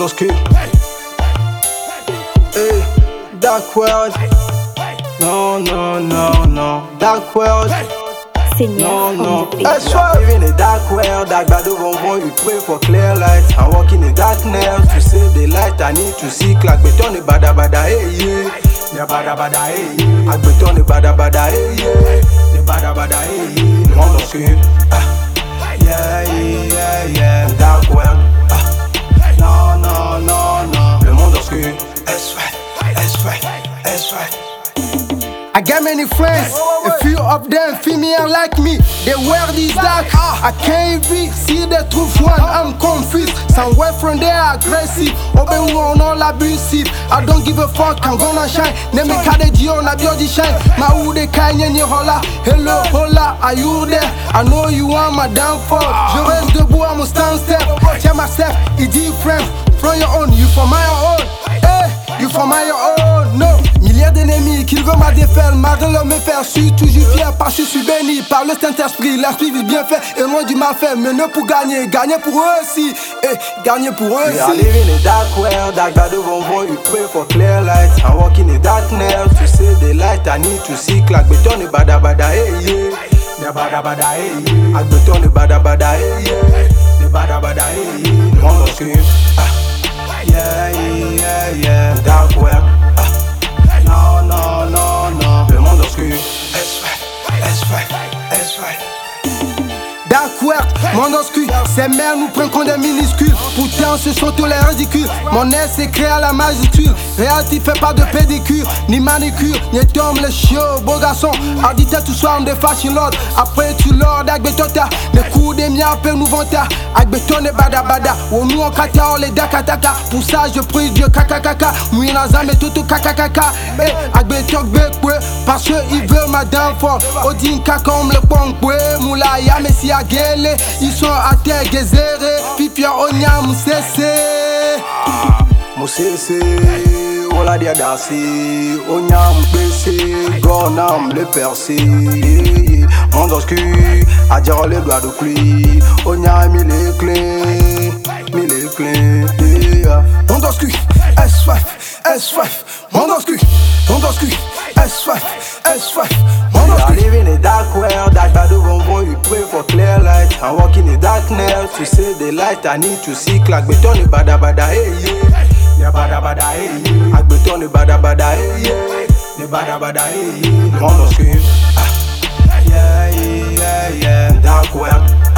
Mondosky. Hey, Dark World. Non, non, non, non. Dark World. Seigneur, no. That's why I live in a dark world. Dark battle bonbon, you pray for clear light. I walk in the darkness to save the light. I need to seek like beton the bada bada hey yeah. The bada bada hey yeah. I beton the bada bada hey yeah. The bada bada hey yeah. Mondosky. Yeah, yeah, yeah. Dark world. No, no, no, no. Le Mondosky. That's right, that's right, that's right. I got many friends, a few of them female like me. They wear this dark, I can't be see the truth one, I'm confused. Somewhere from there aggressive, obey one all abusive. I don't give a fuck, I'm gonna shine. Name me Kadeji on a beauty shine. My ude kanye ni hola, hello hola, are you there? I know you want my downfall. Je reste debout, I'm a stand step. Tell myself, it's different from your own, you for my own. Hey, you for my own, no. Milliers d'ennemis qui veulent ma défaite, malgré leur méfaire, je suis toujours fier parce que je suis béni par le Saint-Esprit. L'esprit vit bien fait et loin du mal fait, mais ne pour gagner, gagner pour eux aussi, et gagner pour eux aussi. I live in a dark world, dark battle bonbon, you pray for clear light. I walk in the darkness to save the light. I need to seek like beton the bada bada hey yeah. The bada bada hey yeah. I beton the bada bada hey yeah. The bada bada hey yeah. Mondosky. Yeah, yeah, yeah. Dark world. No, no, no, no. Le Mondosky. That's right, that's right, that's right. Dark World, Mondosky, ces mères nous prennent comme des minuscules. Pourtant ce sont tous les ridicules. Mon air c'est créé à la majuscule. Réalité fait pas de pédicure, ni manicure, ni tombe le chiot, beau garçon. Auditez tout soir on des fashion lord. Après tu lord avec betota. Les coups des miens peu nous vanta. Avec béton et bada bada. Ou nous en kata on les dakataka. Pour ça je prie Dieu kaka kaka. Mouina zame tout kaka kaka. Avec béton bekwe. Parce qu'ils veulent ma downfall. Odin kaka on me le pompoué. Moula ya messi agele. Ils sont à terre gezéré. Pipia onya moussese. Moussese. Ola dia danser. Onya m'bese. Gonam le percer. Mondosky. A dire les doigts de clé. Onya mis les clés. Mis les clés. Mondosky. S5. S5. Mondosky. Mondosky. S5. S5. I live in a dark world, dark battle bonbon, you pray for clear light. I walk in the darkness to save the light. I need to seek like beton the bada bada hey yeah. The bada bada hey yeah. I beton the bada bada hey yeah. The bada bada hey yeah. Mondosky. Yeah, yeah, yeah. Dark world.